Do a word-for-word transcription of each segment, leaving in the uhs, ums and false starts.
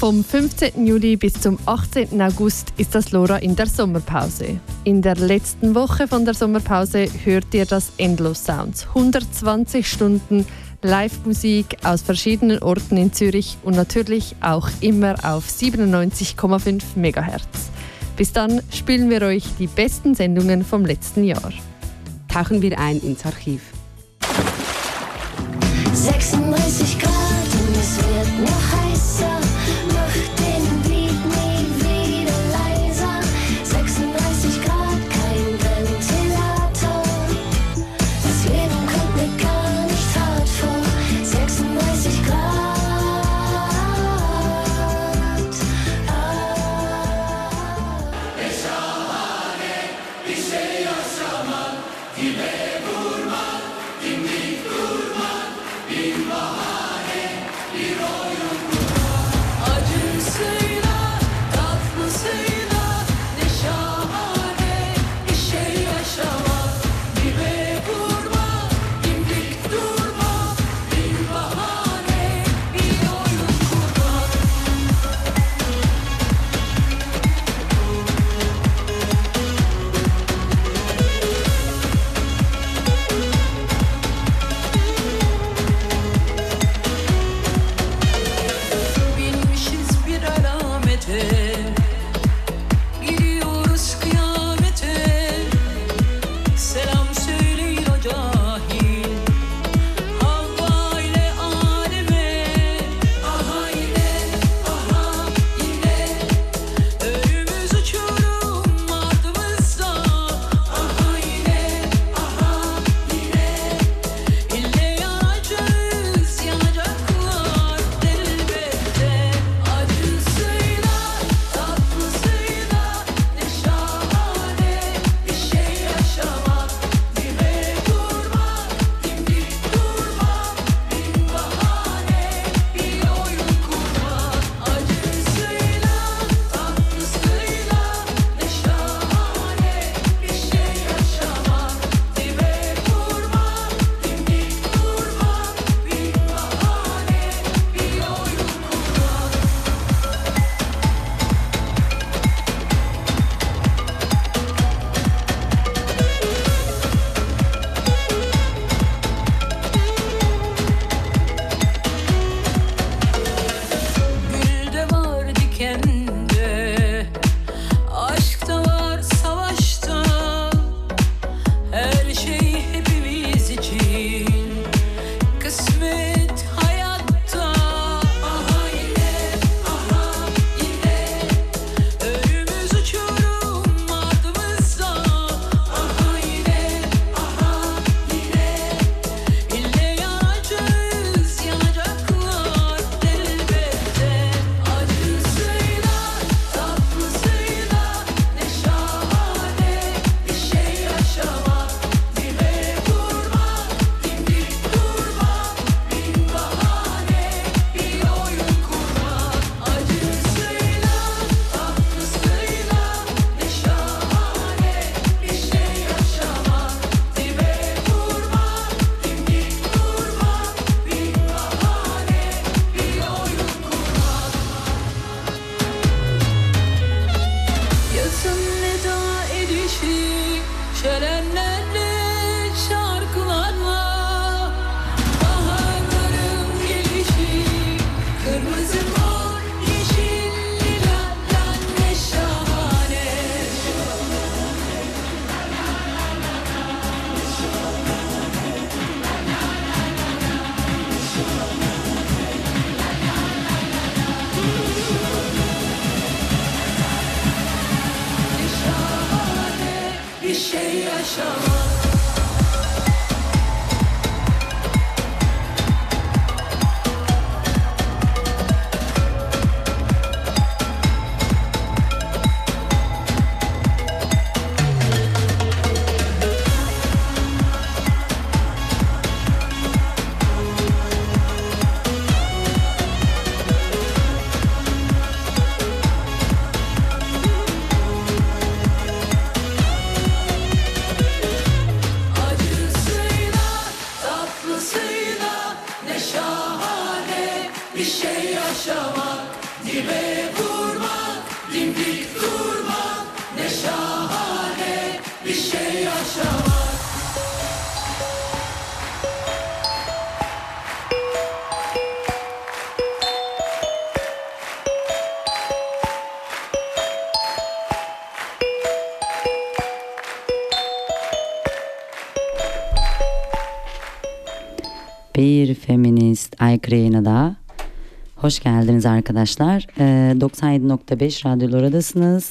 Vom fünfzehnten Juli bis zum achtzehnten August ist das LoRa in der Sommerpause. In der letzten Woche von der Sommerpause hört ihr das Endlos Sounds. hundertzwanzig Stunden Live-Musik aus verschiedenen Orten in Zürich und natürlich auch immer auf siebenundneunzig Komma fünf Megahertz. Bis dann spielen wir euch die besten Sendungen vom letzten Jahr. Tauchen wir ein ins Archiv. sechsunddreißig Grad und es wird noch heißer. Mach den Beat nie wieder leiser. sechsunddreißig Grad, kein Ventilator. Das Leben kommt mir gar nicht hart vor. sechsunddreißig Grad. Bir şey yaşamak Dibe vurmak, dimdik durmak, ne şahane bir şey yaşamak. Bir feminist aykırı yayına da hoş geldiniz arkadaşlar. Ee, doksan yedi nokta beş Radyo Lora'dasınız.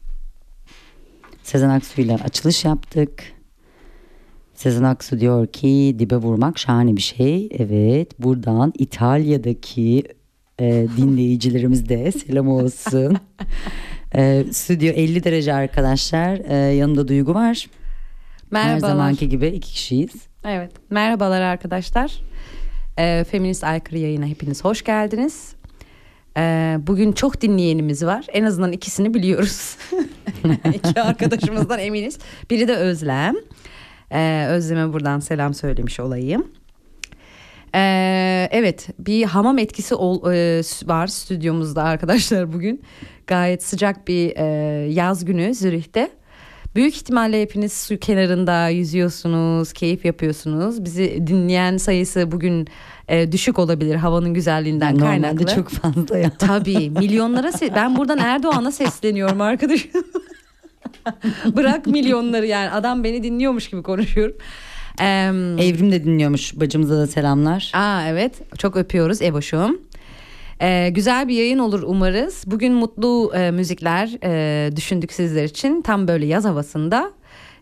Sezen Aksu ile açılış yaptık. Sezen Aksu diyor ki dibe vurmak şahane bir şey. Evet, buradan İtalya'daki e, dinleyicilerimiz de selam olsun. e, stüdyo elli derece arkadaşlar. E, yanında Duygu var. Merhabalar. Her zamanki gibi iki kişiyiz. Evet. Merhabalar arkadaşlar. Ee, Feminist Aykırı yayına hepiniz hoş geldiniz. Ee, bugün çok dinleyenimiz var. En azından ikisini biliyoruz. İki arkadaşımızdan eminiz. Biri de Özlem. Ee, Özlem'e buradan selam söylemiş olayım. Ee, evet, bir hamam etkisi ol, e, var stüdyomuzda arkadaşlar bugün. Gayet sıcak bir e, yaz günü Zürih'te. Büyük ihtimalle hepiniz su kenarında yüzüyorsunuz, keyif yapıyorsunuz. Bizi dinleyen sayısı bugün e, düşük olabilir havanın güzelliğinden Normalde kaynaklı. Normalde çok fazla ya. Tabii, milyonlara se- ben buradan Erdoğan'a sesleniyorum arkadaşım. Bırak milyonları, yani adam beni dinliyormuş gibi konuşuyorum. Ee, Evrim de dinliyormuş, bacımıza da selamlar. Aa evet, çok öpüyoruz Eboş'um. Ee, güzel bir yayın olur umarız. Bugün mutlu e, müzikler e, düşündük sizler için. Tam böyle yaz havasında.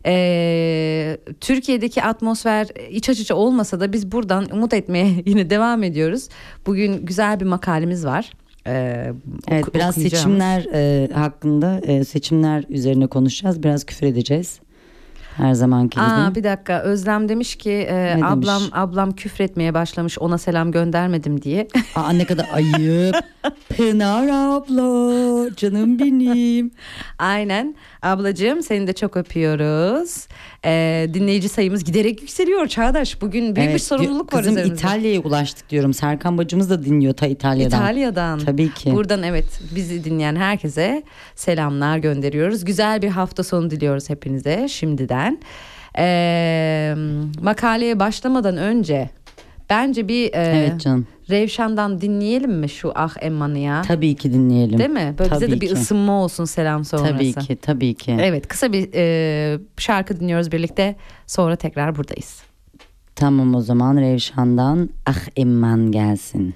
Ee, Türkiye'deki atmosfer iç açıcı olmasa da biz buradan umut etmeye yine devam ediyoruz. Bugün güzel bir makalemiz var. Ee, Evet, oku- biraz seçimler e, hakkında e, seçimler üzerine konuşacağız. Biraz küfür edeceğiz. Her zamanki gibi. Aa, bir dakika, Özlem demiş ki e, Ne ablam demiş? ablam küfretmeye başlamış, ona selam göndermedim diye. Aa, ne kadar ayıp. Pınar abla, canım benim. Aynen ablacığım, seni de çok öpüyoruz. Ee, dinleyici sayımız giderek yükseliyor Çağdaş. Bugün büyük bir sorumluluk var kızım, üzerimizde. İtalya'ya ulaştık diyorum. Serkan bacımız da dinliyor ta İtalya'dan. İtalya'dan. Tabii ki. Buradan evet, bizi dinleyen herkese selamlar gönderiyoruz. Güzel bir hafta sonu diliyoruz hepinize şimdiden. Ee, makaleye başlamadan önce bence bir e, Evet canım. Revşan'dan dinleyelim mi şu Ah Emman'ı ya? Tabii ki dinleyelim. Değil mi? Böyle bize Tabii de bir ki. ısınma olsun selam sonrası. Tabii ki, tabii ki. Evet, kısa bir e, şarkı dinliyoruz birlikte. Sonra tekrar buradayız. Tamam, o zaman Revşan'dan Ah Emman gelsin.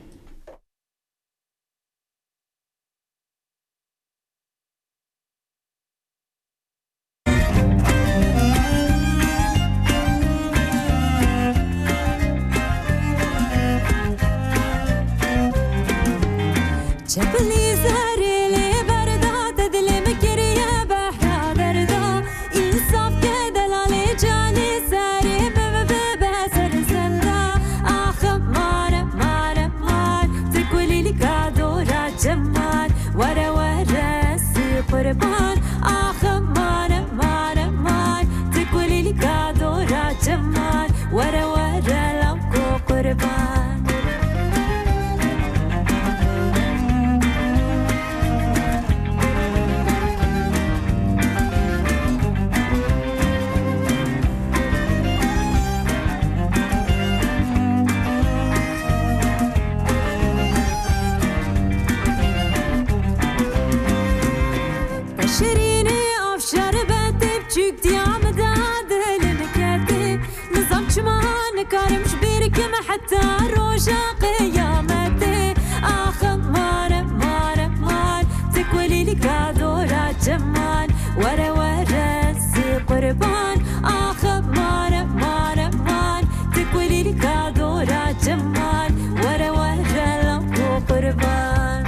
جبلي زهري لي بردا تدلم كريه بحرا دردا انصاف كدلالي جاني ساري ببسر زندا اخ مار مار مار تقولي لي كادورا جمال ورا ورا سي قربان اخ مار مار مار تقولي لي كادورا جمال ورا ورا لوكو قربان شيريني افشار بنتي بجيك ديام دادل مكاتي نظام شمان كارمش بيرك ما حتى روجا قيامتي اخ مار مار مار تقولي لي كادورا جمال ورا ورا سي قربان اخ مار مار مار تقولي لي كادورا جمال ورا ورا لو قربان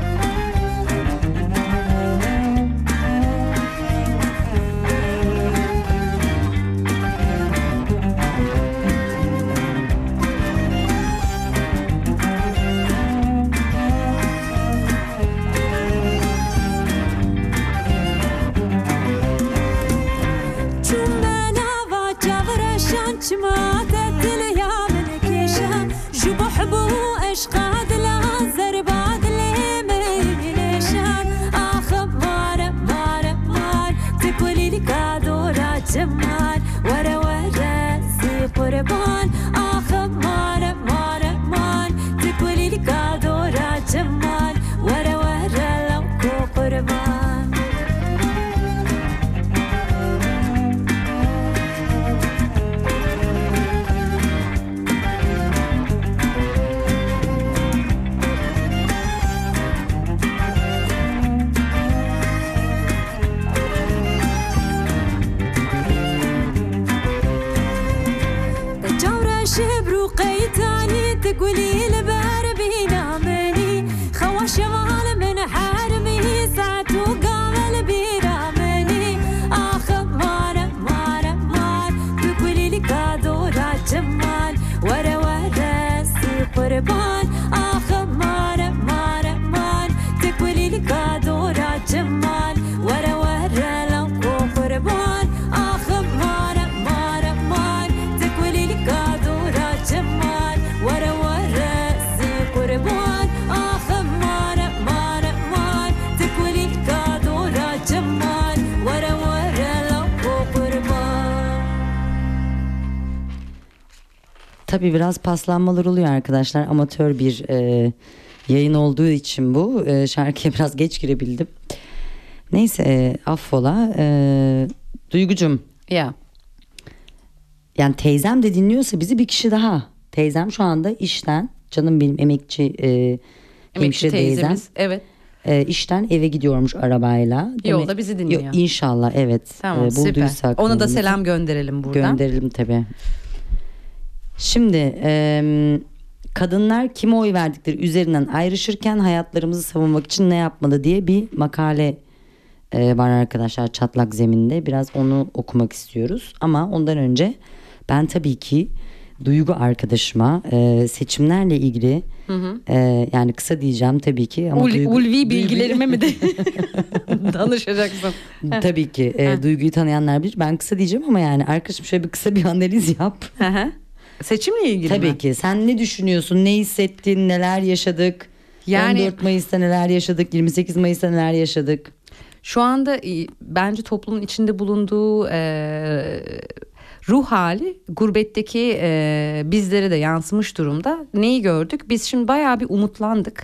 ما تدل يا ملكيشة جو بحبه اشقاد لا زرباد اللي ورا ورا زي قربان آخ مان مان مان تقولي لي قادورة جمال ورا ورا لو كو قربان شبرو قيتاني تقولي لبار بينا مني خوا شغال من حارمي ساعة وقامل بينا مني آخ مان مان مان تقولي لي قادورة جمال ورا ورا سي قربان آخ مان مان مان تقولي لي قادورة جمال ورا ورا لو قربان آخ مان مان مان تقولي لي قادورة جمال ورا ورا سي قربان آخ مان مان مان تقولي لي قادورة جمال ورا ورا لو قربان. Tabii biraz paslanmalar oluyor arkadaşlar. Amatör bir e, yayın olduğu için bu e, şarkıya biraz geç girebildim. Neyse e, affola. E, Duygucum, Ya. yani teyzem de dinliyorsa bizi bir kişi daha. Teyzem şu anda işten, canım benim emekçi e, Emekçi hemşire teyzem. teyzemiz. Evet. E, işten eve gidiyormuş arabayla. Yolda Demek- bizi dinliyor. Yo, İnşallah evet. Tamam E, süper. bulduysak Ona da yolumuzu selam gönderelim buradan. Gönderelim tabii. Şimdi e, kadınlar kime oy verdikleri üzerinden ayrışırken hayatlarımızı savunmak için ne yapmalı diye bir makale e, var arkadaşlar çatlak zeminde. Biraz onu okumak istiyoruz. Ama ondan önce ben tabii ki Duygu arkadaşıma e, seçimlerle ilgili e, yani kısa diyeceğim tabii ki. Ama Ul- Duygu- ulvi bilgilerime mi de danışacaksın? Tabii ki e, Duygu'yu tanıyanlar bilir. Ben kısa diyeceğim ama yani arkadaşım şöyle bir kısa bir analiz yap. Hı hı. Seçimle ilgili Tabii mi? ki. Sen ne düşünüyorsun? Ne hissettin? Neler yaşadık? Yani- on dört Mayıs'ta neler yaşadık? yirmi sekiz Mayıs'ta neler yaşadık? Şu anda e, bence toplumun içinde bulunduğu e, ruh hali gurbetteki e, bizlere de yansımış durumda. Neyi gördük? Biz şimdi bayağı bir umutlandık.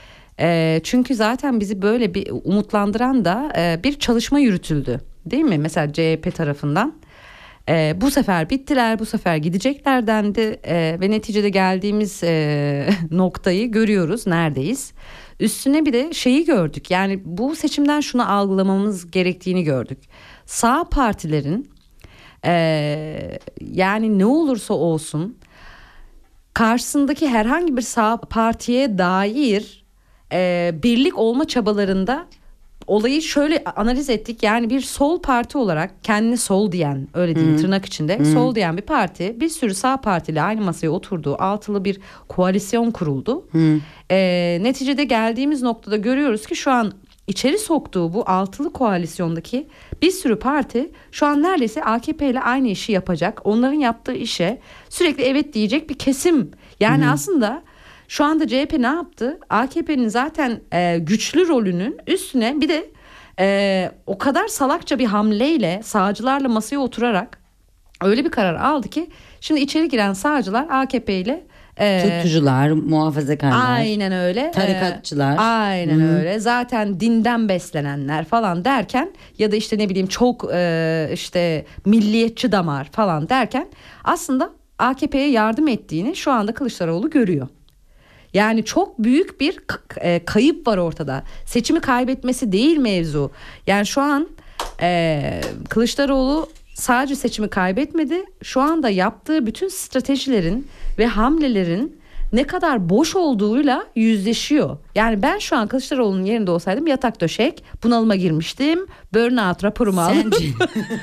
E, çünkü zaten bizi böyle bir umutlandıran da e, bir çalışma yürütüldü. Değil mi? Mesela C H P tarafından. E, bu sefer bittiler, bu sefer gidecekler dendi e, ve neticede geldiğimiz e, noktayı görüyoruz, neredeyiz. Üstüne bir de şeyi gördük, yani bu seçimden şunu algılamamız gerektiğini gördük. Sağ partilerin e, yani ne olursa olsun karşısındaki herhangi bir sağ partiye dair e, birlik olma çabalarında olayı şöyle analiz ettik. Yani bir sol parti olarak kendini sol diyen, öyle diyeyim tırnak içinde sol diyen bir parti, bir sürü sağ partiyle aynı masaya oturduğu altılı bir koalisyon kuruldu. Ee, neticede geldiğimiz noktada görüyoruz ki şu an içeri soktuğu bu altılı koalisyondaki bir sürü parti şu an neredeyse A K P ile aynı işi yapacak. Onların yaptığı işe sürekli evet diyecek bir kesim. Yani aslında şu anda C H P ne yaptı? A K P'nin zaten e, güçlü rolünün üstüne bir de e, o kadar salakça bir hamleyle sağcılarla masaya oturarak öyle bir karar aldı ki şimdi içeri giren sağcılar A K P ile e, Tutkucular, muhafazakarlar. aynen öyle. Tarikatçılar. E, aynen öyle. Zaten dinden beslenenler falan derken ya da işte ne bileyim çok e, işte milliyetçi damar falan derken aslında A K P'ye yardım ettiğini şu anda Kılıçdaroğlu görüyor. Yani çok büyük bir k- e, kayıp var ortada. Seçimi kaybetmesi değil mevzu. Yani şu an e, Kılıçdaroğlu sadece seçimi kaybetmedi. Şu anda yaptığı bütün stratejilerin ve hamlelerin ne kadar boş olduğuyla yüzleşiyor. Yani ben şu an Kılıçdaroğlu'nun yerinde olsaydım yatak döşek bunalıma girmiştim. Burnout raporumu alıp Sence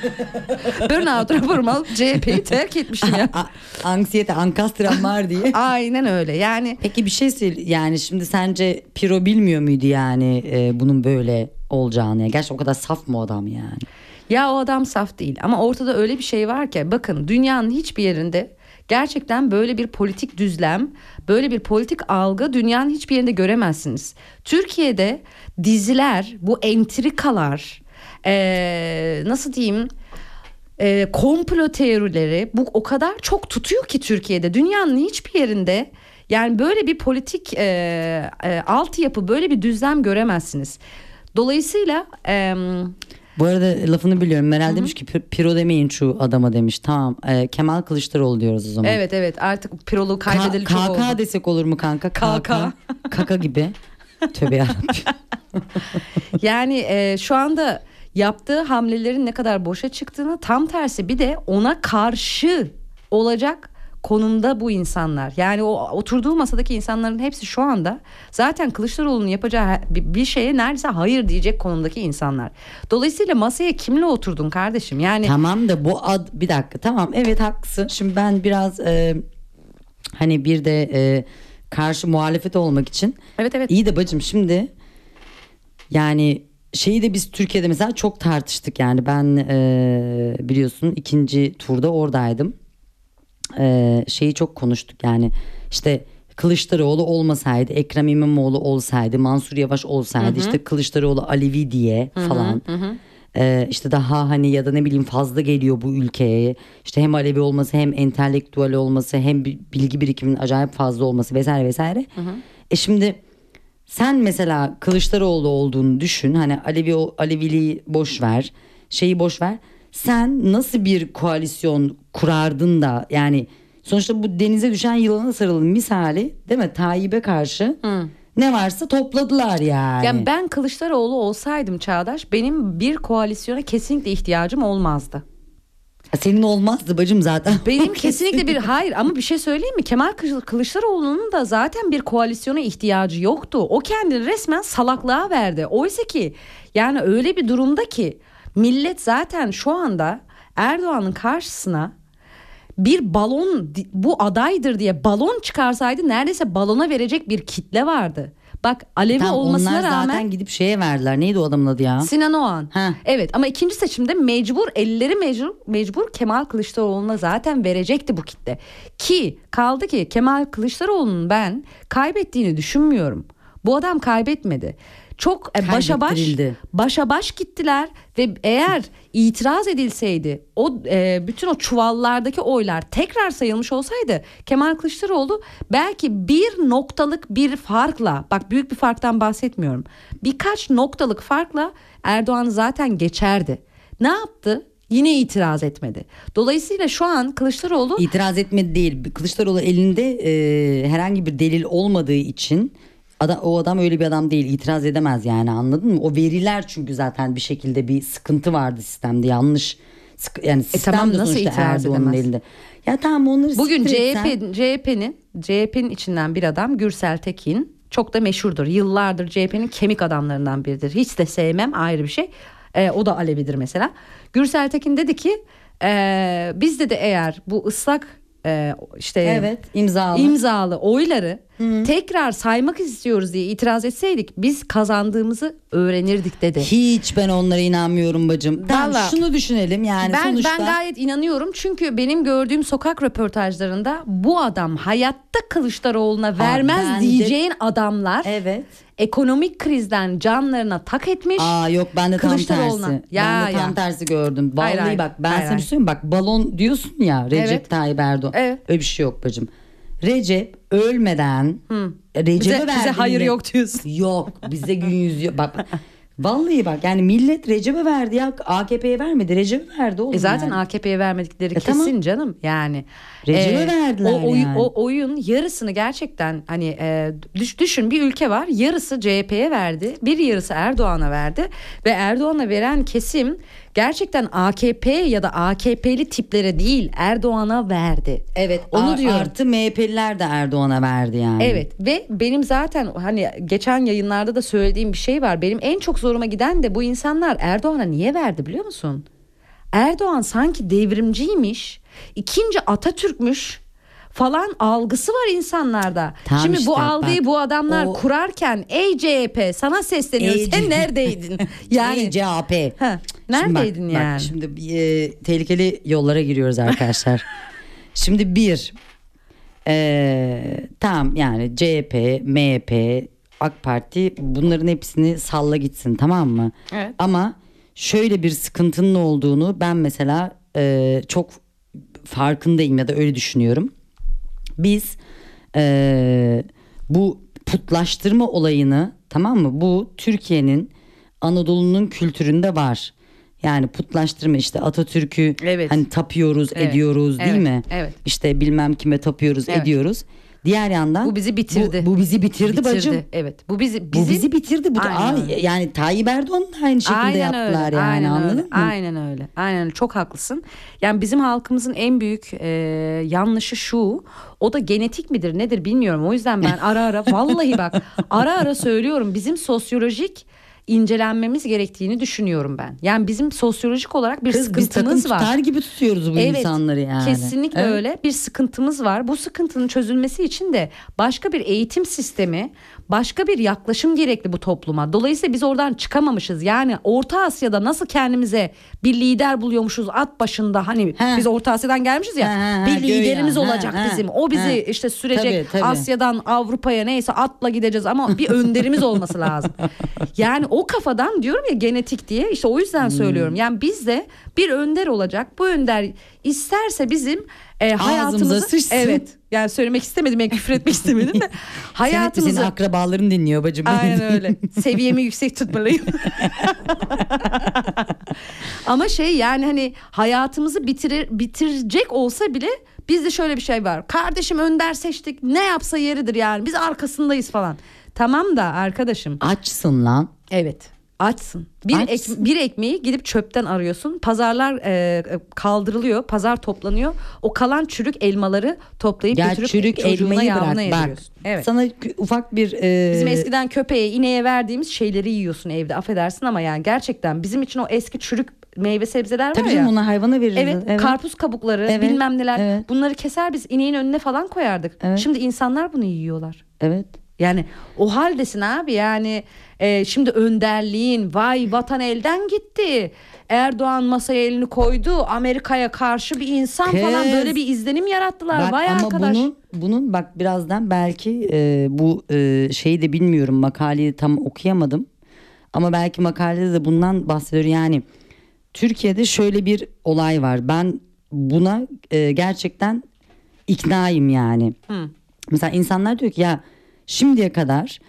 Burnout raporumu alıp C H P'yi terk etmiştim ya. A- anksiyete, ankastram var diye. Aynen öyle yani. Peki bir şey söyle, yani şimdi sence Piro bilmiyor muydu yani e, bunun böyle olacağını? Ya? Gerçekten o kadar saf mı o adam yani? Ya o adam saf değil ama ortada öyle bir şey var ki bakın dünyanın hiçbir yerinde gerçekten böyle bir politik düzlem, böyle bir politik algı dünyanın hiçbir yerinde göremezsiniz. Türkiye'de diziler, bu entrikalar, ee, nasıl diyeyim, e, komplo teorileri bu o kadar çok tutuyor ki Türkiye'de. Dünyanın hiçbir yerinde yani böyle bir politik e, e, altyapı, böyle bir düzlem göremezsiniz. Dolayısıyla e, Bu arada lafını biliyorum. Meral demiş ki piro demeyin şu adama demiş. Tamam e, Kemal Kılıçdaroğlu diyoruz o zaman. evet evet artık piroluğu kaybedeli K- çok K K oldu. desek olur mu kanka? K K. Kaka gibi. Tövbe yarabbim. Yani e, şu anda yaptığı hamlelerin ne kadar boşa çıktığını, tam tersi bir de ona karşı olacak konumda bu insanlar. Yani o oturduğu masadaki insanların hepsi şu anda zaten Kılıçdaroğlu'nun yapacağı bir, bir şeye neredeyse hayır diyecek konumdaki insanlar. Dolayısıyla masaya kimle oturdun kardeşim? Yani Tamam da bu ad bir dakika tamam evet haklısın. Şimdi ben biraz e, hani bir de e, karşı muhalefet olmak için. evet evet. İyi de bacım şimdi yani şeyi de biz Türkiye'de mesela çok tartıştık yani ben e, biliyorsun ikinci turda oradaydım. E, şeyi çok konuştuk yani işte Kılıçdaroğlu olmasaydı, Ekrem İmamoğlu olsaydı, Mansur Yavaş olsaydı, hı hı. işte Kılıçdaroğlu Alevi diye falan. Hı hı. Ee, işte daha hani ya da ne bileyim fazla geliyor bu ülkeye. İşte hem Alevi olması, hem entelektüel olması, hem bilgi birikiminin acayip fazla olması vesaire vesaire. Hı hı. E şimdi sen mesela Kılıçdaroğlu olduğunu düşün. Hani Alevi Aleviliği boş ver. Şeyi boş ver. Sen nasıl bir koalisyon kurardın da yani sonuçta bu denize düşen yılana sarılın misali değil mi? Tayyip'e karşı Hı. ne varsa topladılar yani. Yani ben Kılıçdaroğlu olsaydım Çağdaş, benim bir koalisyona kesinlikle ihtiyacım olmazdı. Senin olmazdı bacım zaten. Benim kesinlikle bir hayır ama bir şey söyleyeyim mi? Kemal Kılıçdaroğlu'nun da zaten bir koalisyona ihtiyacı yoktu. O kendini resmen salaklığa verdi. Oysa ki yani öyle bir durumda ki millet zaten şu anda Erdoğan'ın karşısına bir balon, bu adaydır diye balon çıkarsaydı neredeyse balona verecek bir kitle vardı. Bak Alevi Tamam, olmasına onlar rağmen zaten gidip şeye verdiler. Neydi o adamın adı ya? Sinan Oğan. Heh. Evet ama ikinci seçimde mecbur elleri mecbur, mecbur Kemal Kılıçdaroğlu'na zaten verecekti bu kitle. Ki kaldı ki Kemal Kılıçdaroğlu'nun ben kaybettiğini düşünmüyorum. Bu adam kaybetmedi. Çok e, başa baş başa baş gittiler ve eğer itiraz edilseydi o e, bütün o çuvallardaki oylar tekrar sayılmış olsaydı Kemal Kılıçdaroğlu belki bir noktalık bir farkla, bak büyük bir farktan bahsetmiyorum, birkaç noktalık farkla Erdoğan zaten geçerdi. Ne yaptı? Yine itiraz etmedi. Dolayısıyla şu an Kılıçdaroğlu itiraz etmedi değil. Kılıçdaroğlu elinde e, herhangi bir delil olmadığı için Adam, o adam öyle bir adam değil, itiraz edemez yani, anladın mı? O veriler çünkü zaten bir şekilde bir sıkıntı vardı sistemde, yanlış yani sistem e tamam, de nasıl sonuçta itiraz Erdoğan'ın edemez? elinde. Ya tamam onları bugün siktir C H P etsen... C H P'nin C H P'nin içinden bir adam Gürsel Tekin çok da meşhurdur. Yıllardır C H P'nin kemik adamlarından biridir. Hiç de sevmem, ayrı bir şey. Ee, o da Alevidir mesela. Gürsel Tekin dedi ki e, biz de de eğer bu ıslak e, işte evet, imzalı imzalı oyları Hı. tekrar saymak istiyoruz diye itiraz etseydik biz kazandığımızı öğrenirdik dedi. Hiç ben onlara inanmıyorum bacım. Tamam, Vallahi, şunu düşünelim yani ben, sonuçta. Ben gayet inanıyorum çünkü benim gördüğüm sokak röportajlarında bu adam hayatta Kılıçdaroğlu'na vermez ben de- diyeceğin adamlar Evet. ekonomik krizden canlarına tak etmiş. Aa yok, ben de tam Kılıçdaroğlu'na. tersi. Ya, ben de tam ya. tersi gördüm. Vallahi Hayır, hayır. bak ben Hayır, sana hayır. bir şey söyleyeyim, bak balon diyorsun ya Recep Evet. Tayyip Erdoğan. Evet. Öyle bir şey yok bacım. Recep ölmeden Recep'e Bize, verdi bize hayır millet. yok diyorsun. Yok, bize gün yüzü yok. Bak vallahi bak yani millet Recep'e verdi ya, A K P'ye vermedi, Recep'e verdi oğlum. E zaten yani. A K P'ye vermedikleri E kesin tamam. canım yani. Recep'e verdiler o, oy- yani. o oyun yarısını gerçekten hani e, düş, düşün bir ülke var, yarısı C H P'ye verdi, bir yarısı Erdoğan'a verdi ve Erdoğan'a veren kesim gerçekten A K P ya da A K P'li tiplere değil Erdoğan'a verdi. Evet, onu a- diyorum. Artı M H P'liler de Erdoğan'a verdi yani. Evet ve benim zaten hani geçen yayınlarda da söylediğim bir şey var. Benim en çok zoruma giden de bu insanlar Erdoğan'a niye verdi biliyor musun? Erdoğan sanki devrimciymiş, ikinci Atatürk'müş falan algısı var insanlarda. Tamam Şimdi işte, bu algıyı bak, bu adamlar o- kurarken ey C H P sana sesleniyoruz. Ey Sen C- neredeydin? Yani C H P. Ha, Şimdi bak- neredeydin bak, yani? şimdi e, tehlikeli yollara giriyoruz arkadaşlar. Şimdi bir e, tamam yani C H P, M H P, AK Parti, bunların hepsini salla gitsin, tamam mı? Evet. Ama şöyle bir sıkıntının olduğunu ben mesela e, çok farkındayım ya da öyle düşünüyorum. Biz e, bu putlaştırma olayını, tamam mı? Bu Türkiye'nin, Anadolu'nun kültüründe var. Yani putlaştırma, işte Atatürk'ü Evet. hani tapıyoruz, Evet. ediyoruz değil Evet. mi? Evet. İşte bilmem kime tapıyoruz, Evet. ediyoruz. Diğer yandan Bu bizi bitirdi. Bu, bu bizi bitirdi, bacım. Evet. Bu bizi, Bu bizi bitirdi. Bu da, Aynen Aa, öyle. yani Tayyip Erdoğan da aynı şekilde Aynen yaptılar öyle, yani, aynen anladın öyle, mı? Aynen öyle. Aynen öyle. Çok haklısın. Yani bizim halkımızın en büyük e, yanlışı şu. O da genetik midir nedir bilmiyorum. O yüzden ben ara ara vallahi bak ara ara söylüyorum. Bizim sosyolojik incelenmemiz gerektiğini düşünüyorum ben. Yani bizim sosyolojik olarak bir Kız biz takım sıkıntımız var. tutar gibi tutuyoruz bu Evet, insanları yani. kesinlikle Evet. öyle bir sıkıntımız var. Bu sıkıntının çözülmesi için de başka bir eğitim sistemi, başka bir yaklaşım gerekli bu topluma. Dolayısıyla biz oradan çıkamamışız. Yani Orta Asya'da nasıl kendimize bir lider buluyormuşuz at başında, hani He. biz Orta Asya'dan gelmişiz ya, He, he, he, bir liderimiz göya. olacak He, he, bizim. O bizi he. işte sürecek, Tabii, tabii. Asya'dan Avrupa'ya neyse atla gideceğiz ama bir önderimiz olması lazım. Yani o kafadan diyorum ya, genetik diye, işte o yüzden söylüyorum. Yani bizde bir önder olacak. Bu önder isterse bizim e, hayatımızı, sıçsın. evet, yani söylemek istemedim, yani küfür etmek istemedim de Senin, hayatımızı, senin akrabaların dinliyor bacım. aynen öyle, seviyemi yüksek tutmalıyım. Ama şey, yani hani hayatımızı bitirir, bitirecek olsa bile bizde şöyle bir şey var. Kardeşim önder seçtik, ne yapsa yeridir yani, biz arkasındayız falan. Tamam da arkadaşım. Açsın lan. Evet. Açsın. Bir, Açsın. ek- bir ekmeği gidip çöpten arıyorsun. Pazarlar e, kaldırılıyor. Pazar toplanıyor. O kalan çürük elmaları toplayıp Ya götürüp çürük çocuğuna, elmayı yavruna bırak bak. yediriyorsun. Evet. Sana kü- ufak bir e, Bizim eskiden köpeğe, ineğe verdiğimiz şeyleri yiyorsun evde. Affedersin ama yani gerçekten bizim için o eski çürük meyve sebzeler tabii var canım, ya. ona hayvana veririz. Evet, karpuz kabukları, Evet, bilmem neler. evet. Bunları keser, biz ineğin önüne falan koyardık. Evet. Şimdi insanlar bunu yiyorlar. Evet. Yani o haldesin abi, yani e, şimdi önderliğin, vay vatan elden gitti, Erdoğan masaya elini koydu, Amerika'ya karşı bir insan Kız. falan, böyle bir izlenim yarattılar. Bak, Vay ama arkadaş. bunun bunun bak birazdan belki e, bu e, şeyi de bilmiyorum, makaleyi tam okuyamadım ama belki makalede de bundan bahsediyor. Yani Türkiye'de şöyle bir olay var, ben buna e, gerçekten iknaayım yani. Hı. Mesela insanlar diyor ki ya şimdiye kadar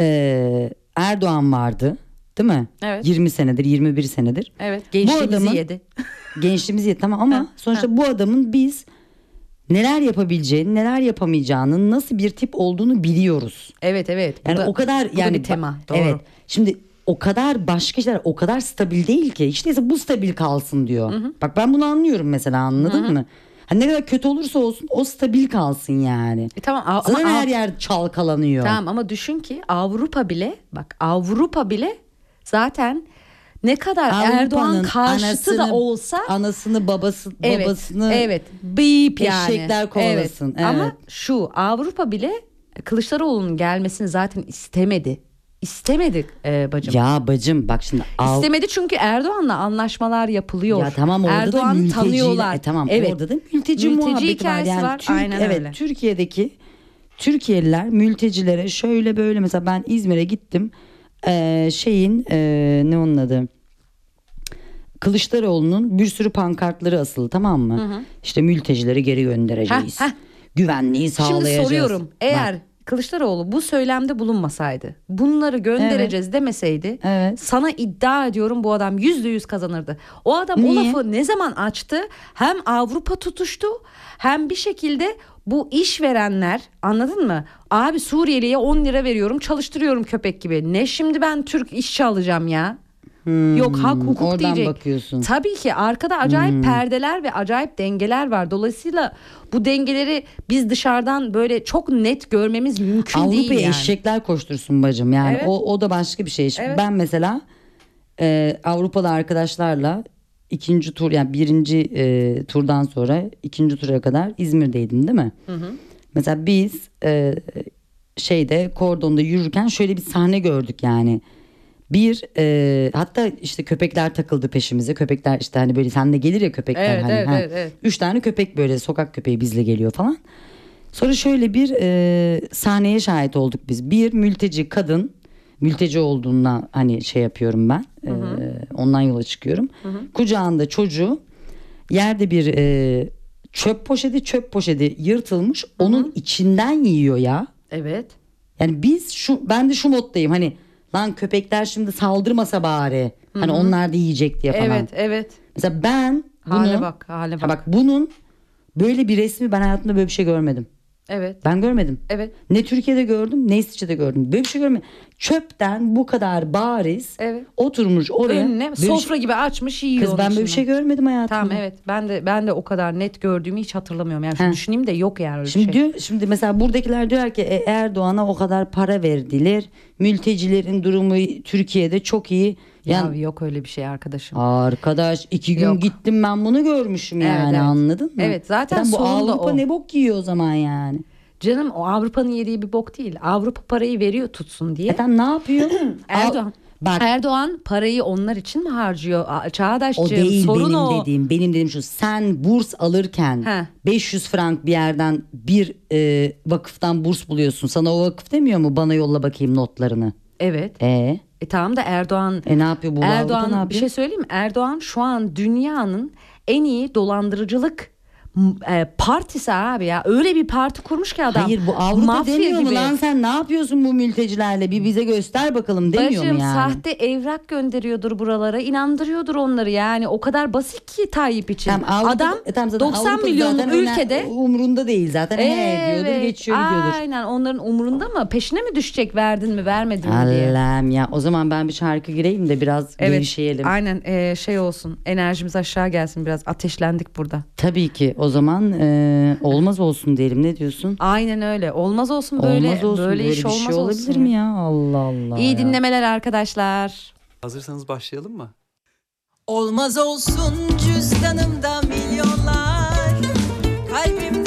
e, Erdoğan vardı değil mi? Evet. yirmi senedir, yirmi bir senedir. Evet, gençliğimizi Bu adamın- yedi. Gençliğimiz yet tamam ama Ha, sonuçta bu adamın biz neler yapabileceğini, neler yapamayacağını, nasıl bir tip olduğunu biliyoruz. Evet evet. Bu Yani da- o kadar bu da yani bir tema. Doğru. Evet. Şimdi o kadar başka şeyler o kadar stabil değil ki. İşte bu stabil kalsın diyor. Bak ben bunu anlıyorum mesela, anladın mı? Hani ne kadar kötü olursa olsun o stabil kalsın yani. E, tamam a- Zaten ama her yer çalkalanıyor. Tamam ama düşün ki Avrupa bile, bak Avrupa bile zaten ne kadar Erdoğan Avrupa'nın karşıtı da anasını- olsa, Anasını babası evet, babasını evet, bip yani. eşekler kovalasın. Evet. Ama şu, Avrupa bile Kılıçdaroğlu'nun gelmesini zaten istemedi. İstemedik e, bacım. Ya bacım bak şimdi Av- İstemedi çünkü Erdoğan'la anlaşmalar yapılıyor. Ya tamam, orada da Erdoğan'ı mülteci, tanıyorlar. e, tamam Evet. orada da mülteci, Mülteci muhabbeti var. hikayesi Yani var. Türk- Aynen evet, öyle. Türkiye'deki Türkiye'liler mültecilere şöyle böyle, mesela ben İzmir'e gittim. Ee, şeyin e, ne onun adı? Kılıçdaroğlu'nun bir sürü pankartları asılı, tamam mı? İşte mültecileri geri göndereceğiz. Heh, heh. Güvenliği sağlayacağız. Şimdi soruyorum, eğer Bak, Kılıçdaroğlu bu söylemde bulunmasaydı, bunları göndereceğiz demeseydi, Evet. sana iddia ediyorum bu adam yüzde yüz kazanırdı. O adam o Niye? lafı ne zaman açtı, hem Avrupa tutuştu hem bir şekilde bu işverenler, anladın mı? Abi Suriyeli'ye on lira veriyorum, çalıştırıyorum köpek gibi. Ne şimdi ben Türk işçi alacağım ya? Yok hak hukuk oradan diyecek. bakıyorsun. Tabii ki arkada acayip perdeler ve acayip dengeler var. Dolayısıyla bu dengeleri biz dışarıdan böyle çok net görmemiz mümkün değil Avrupa'ya yani. eşekler koştursun bacım. Yani Evet. o o da başka bir şey. Şimdi Evet. ben mesela e, Avrupalı arkadaşlarla ikinci tur, yani birinci e, turdan sonra ikinci tura kadar İzmir'deydim değil mi? Mesela biz e, şeyde kordonda yürürken şöyle bir sahne gördük yani. Bir e, hatta işte köpekler takıldı peşimize. Köpekler işte hani böyle sende gelir ya köpekler. Evet, hani, evet, ha. evet, evet. Üç tane köpek böyle sokak köpeği bizle geliyor falan. Sonra şöyle bir e, sahneye şahit olduk biz. Bir mülteci kadın, mülteci olduğundan hani şey yapıyorum ben. E, ondan yola çıkıyorum. Kucağında çocuğu. Yerde bir e, çöp poşeti çöp poşeti yırtılmış. Onun içinden yiyor ya. Evet. Yani biz şu ben de şu moddayım hani lan köpekler şimdi saldırmasa bari. Hani onlar da yiyecek diye falan. Evet, evet. Mesela ben bunu Hale bak, hale bak. Ha bak bunun böyle bir resmi ben hayatımda böyle bir şey görmedim. Evet. Ben görmedim. Evet. Ne Türkiye'de gördüm ne İsviçre'de gördüm. Böyle bir şey görmedim. Çöpten bu kadar bariz Evet. oturmuş oraya. Önüne Böyle bir sofra şey- gibi açmış yiyor. Kız ben böyle bir şey görmedim hayatımda. Tamam, evet. Ben de ben de o kadar net gördüğümü hiç hatırlamıyorum. Yani He. şu düşüneyim de yok yani öyle Şimdi bir şey. diyor, şimdi mesela buradakiler diyor ki e, Erdoğan'a o kadar para verdiler. Mültecilerin durumu Türkiye'de çok iyi. Yani Ya yok öyle bir şey arkadaşım. arkadaş iki gün Yok. gittim ben bunu görmüşüm Evet, yani evet. anladın mı? Evet, zaten bu sorun da Avrupa o. ne bok yiyor o zaman yani. Canım o Avrupa'nın yediği bir bok değil. Avrupa parayı veriyor tutsun diye. Zaten ne yapıyor? Erdoğan. Al- Bak Erdoğan parayı onlar için mi harcıyor? Aa, Çağdaş'cığım o değil sorun benim o. dediğim. Benim dediğim şu sen burs alırken He. beş yüz frank bir yerden bir e, vakıftan burs buluyorsun. Sana o vakıf demiyor mu bana yolla bakayım notlarını. Evet. E, E tamam da Erdoğan e ne yapıyor bu Avrupa ne Erdoğan yapıyor? bir şey söyleyeyim mi? Erdoğan şu an dünyanın en iyi dolandırıcılık m- e, partisi abi ya. Öyle bir parti kurmuş ki adam. Hayır bu Avrupa Mafya demiyor mu gibi. lan sen ne yapıyorsun bu mültecilerle bir bize göster bakalım demiyor Bacım mu yani? sahte evrak gönderiyordur buralara, inandırıyordur onları yani. O kadar basit ki Tayyip için. Tamam, Avrupa- Adam e, tamam, zaten doksan Avrupa milyonluk zaten öne- ülkede umrunda değil zaten he diyordur geçiyor gidiyordur. Aynen, onların umurunda mı? Peşine mi düşecek, verdin mi vermedin mi diye. Allah'ım ya o zaman ben bir şarkı gireyim de biraz Evet, gevşeyelim. aynen e, şey olsun, enerjimiz aşağı gelsin, biraz ateşlendik burada. Tabii ki o zaman e, olmaz olsun diyelim ne diyorsun? Aynen öyle, olmaz olsun böyle, olmaz olsun böyle, böyle iş bir olmaz şey olabilir olsun. mi ya Allah Allah İyi ya. dinlemeler arkadaşlar. Hazırsanız başlayalım mı? Olmaz olsun cüzdanımda milyonlar, kalbimde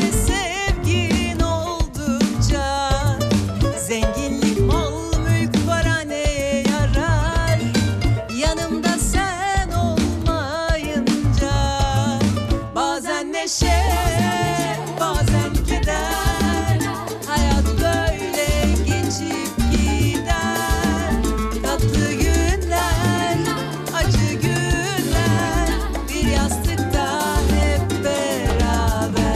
sevgin oldukça. Zenginlik, mal, mülk, para neye yarar? Yanımda sen olmayınca. Bazen neşe, bazen keder. Hayat böyle geçip gider. Tatlı günler, acı günler, bir yastıkta hep beraber.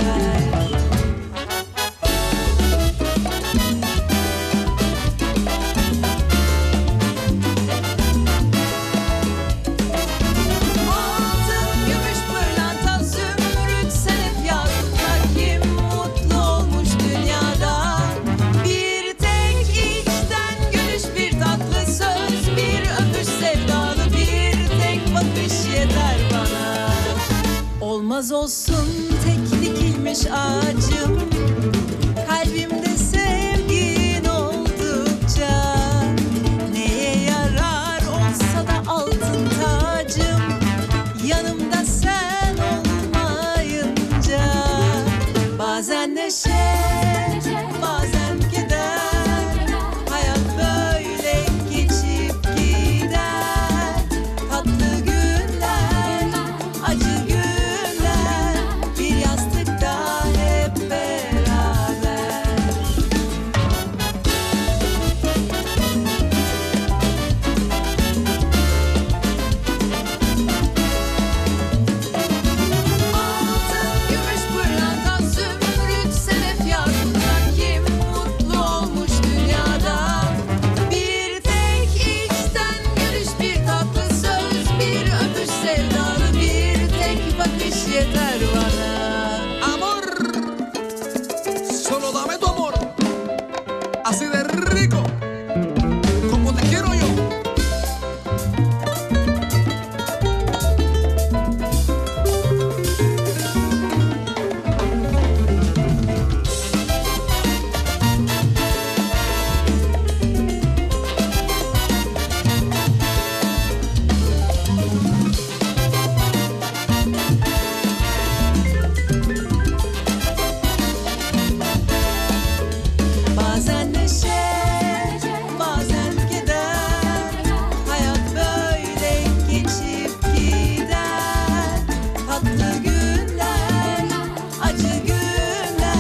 Altın, gümüş, pırlanta, zümrüt, sen hep yakutlar. Kim mutlu olmuş dünyada? Bir tek içten gülüş, bir tatlı söz, bir öpüş sevdalı, bir tek bakış yeter bana. Olmaz olsun tek dikilmiş ağacım, kalbimde sevgin oldukça. Neye yarar olsa da altın tacım, yanımda sen olmayınca. Bazen neşe,